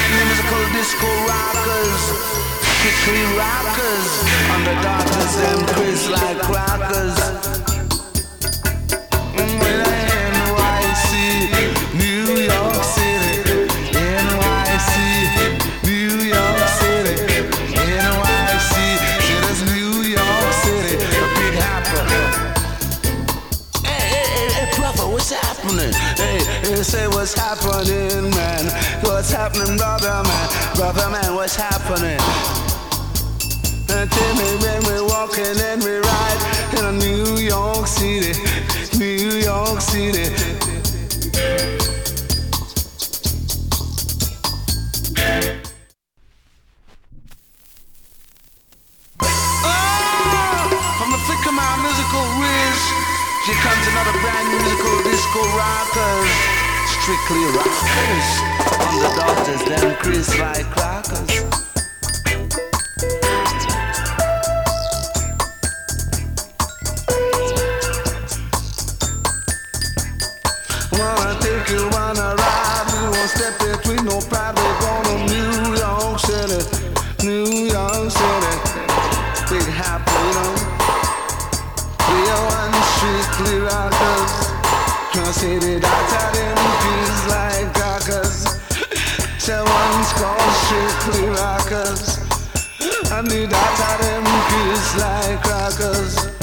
musical disco rockers, strictly rockers. On the darkness, them crisp like crackers. Well, NYC, New York City, NYC, New York City, NYC. See, that's New York City, a big happer. Hey, brother, what's happening? Hey, say what's happening, man? What's happening, brother man, what's happening? Tell me when we're walking and we ride in a New York City, New York City. From the thick of my musical wrist, here comes another brand new musical disco rockers, strictly rockers. On the daughters, them crisp like crackers. Wanna take you on a ride, we won't step between no pride. We're going to New York City, New York City. Big happy, you know. We are one strictly rockers. Can't say the doctor them feels like crackers. Say one's called strictly rockers, and the doctor them feels like crackers.